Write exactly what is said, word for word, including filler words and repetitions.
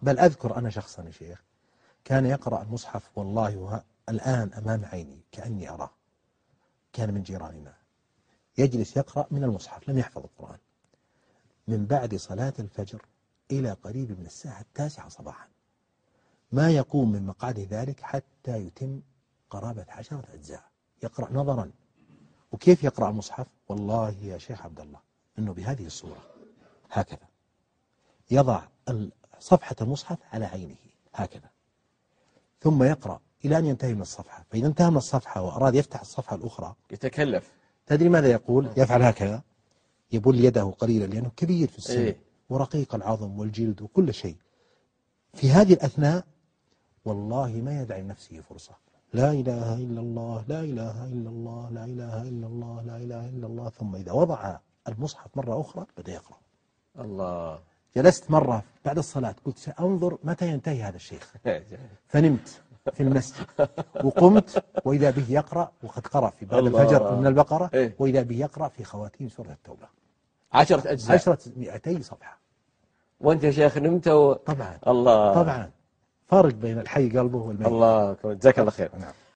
بل أذكر أنا شخصا يا شيخ كان يقرأ المصحف والله الآن أمام عيني كأني أراه، كان من جيراننا يجلس يقرأ من المصحف لم يحفظ القرآن من بعد صلاة الفجر إلى قريب من الساعة التاسعة صباحا، ما يقوم من مقعده ذلك حتى يتم قرابة عشرة أجزاء يقرأ نظرا. وكيف يقرأ المصحف؟ والله يا شيخ عبد الله أنه بهذه الصورة هكذا يضع صفحة المصحف على عينه هكذا ثم يقرأ إلى أن ينتهي من الصفحة، فإذا انتهى من الصفحة وأراد يفتح الصفحة الأخرى يتكلف. تدري ماذا يقول؟ يفعل هكذا، يبل يده قليلا لأنه كبير في السن إيه؟ ورقيق العظم والجلد وكل شيء. في هذه الأثناء والله ما يدع لنفسه فرصة، لا إله إلا الله لا إله إلا الله لا إله إلا الله لا إله إلا الله، ثم إذا وضع المصحف مرة أخرى بدأ يقرأ. الله. جلست مرة بعد الصلاة قلت سأنظر متى ينتهي هذا الشيخ، فنمت في المسجد وقمت وإذا به يقرأ وقد قرأ في بعد الفجر من البقرة إيه؟ وإذا به يقرأ في خواتيم سورة التوبة عشرة أجزاء عشرة مئتي صفحة. وأنت يا شيخ نمت و... طبعا الله طبعا فرق بين الحي قلبه والميت. الله جزاك الله خير. نعم.